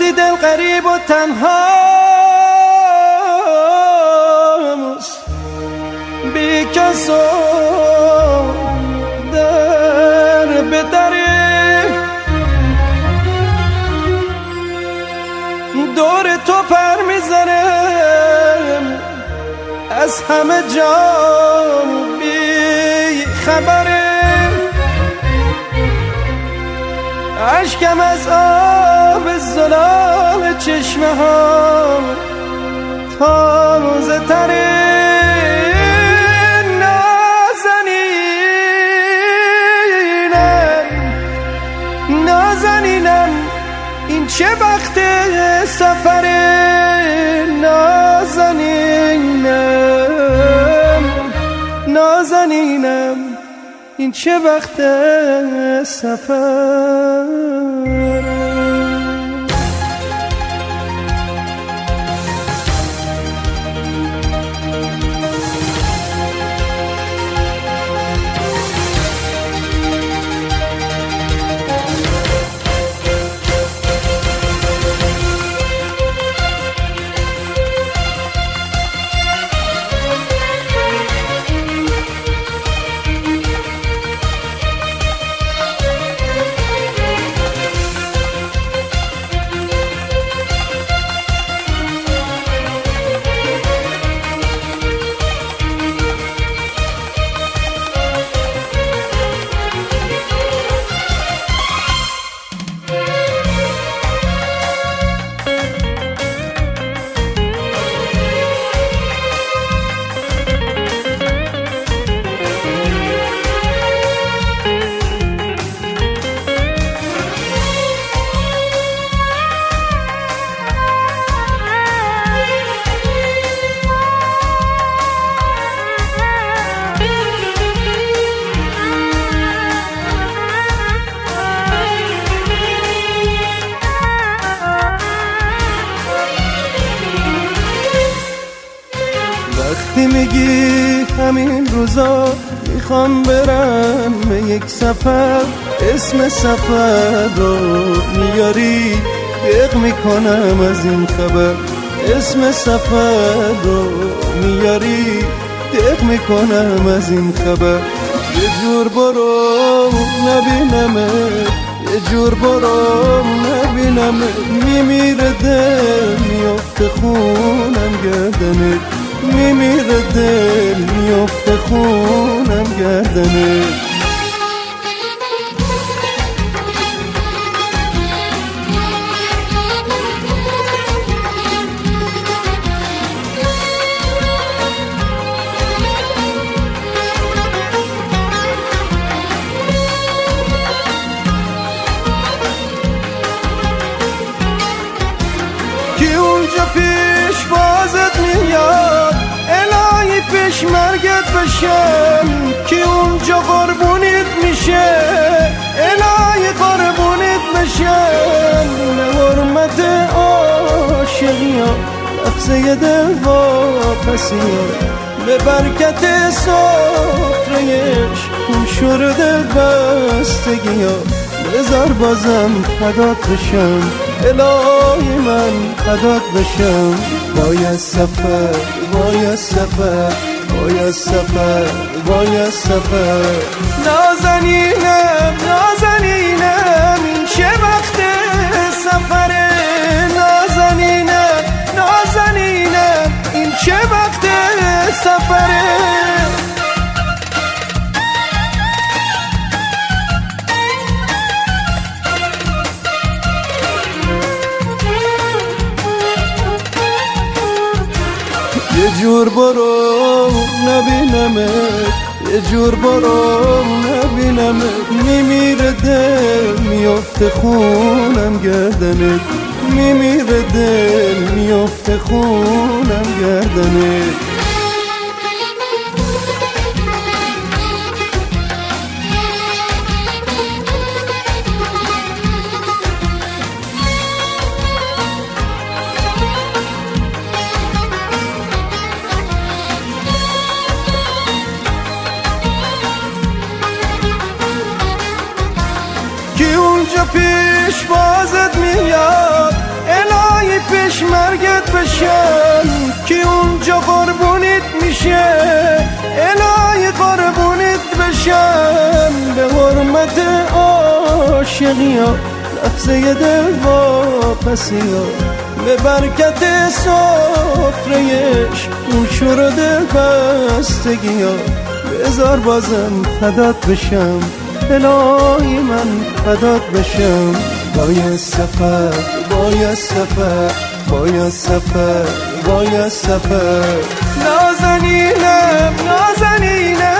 وقتی دل غریب و تنها بی کس و در به دری دور تو پر میزنم از همه جا بی خبره اشکم از آب زلال چشمه ها تازه تره نازنینم این چه وقت سفره نازنینم این چه وقت سفره وقتی میگی همین روزا میخوام برم به یک سفر اسم سفر رو میاری دق میکنم از این خبر اسم سفر رو میاری دق میکنم از این خبر یه جور برو نبینمه یه جور برو نبینمه میمیره دل میفته خونم گردنه میمیره دل میفته خونم گردنه کی اونجا پیش بازت میاد الهی پیش مرگت بشم کی اونجا قربونیت میشه الهی قربونیت بشم به حرمت عاشقی ها لفظه دل واپسی ها به برکت سفرهش اون شور دل بستگی ها بذار بازم فدات بشم الهی من فدات بشم باید سفر باید سفر باید سفر باید سفر نازنینم نازنینم این چه وقت سفره نازنینم نازنینم این چه وقت سفره یه جور برو نبینمه یه جور برو نبینمه میمیره دل میفته خونم گردنه میمیره دل میفته خونم گردنه کی اونجا پیش بازت میاد الهی پیشمرگت بشم که اونجا قربونیت میشه، الهی قربونیت بشم به حرمت عاشقی ها، لحظه دل واپسی ها، به برکت سفرهش اون شور دل بستگی ها. بذار بازم فدات بشم الهی، من فدات بشم. باید سفر، باید سفر، باید سفر، باید سفر. نازنینم، نازنینم،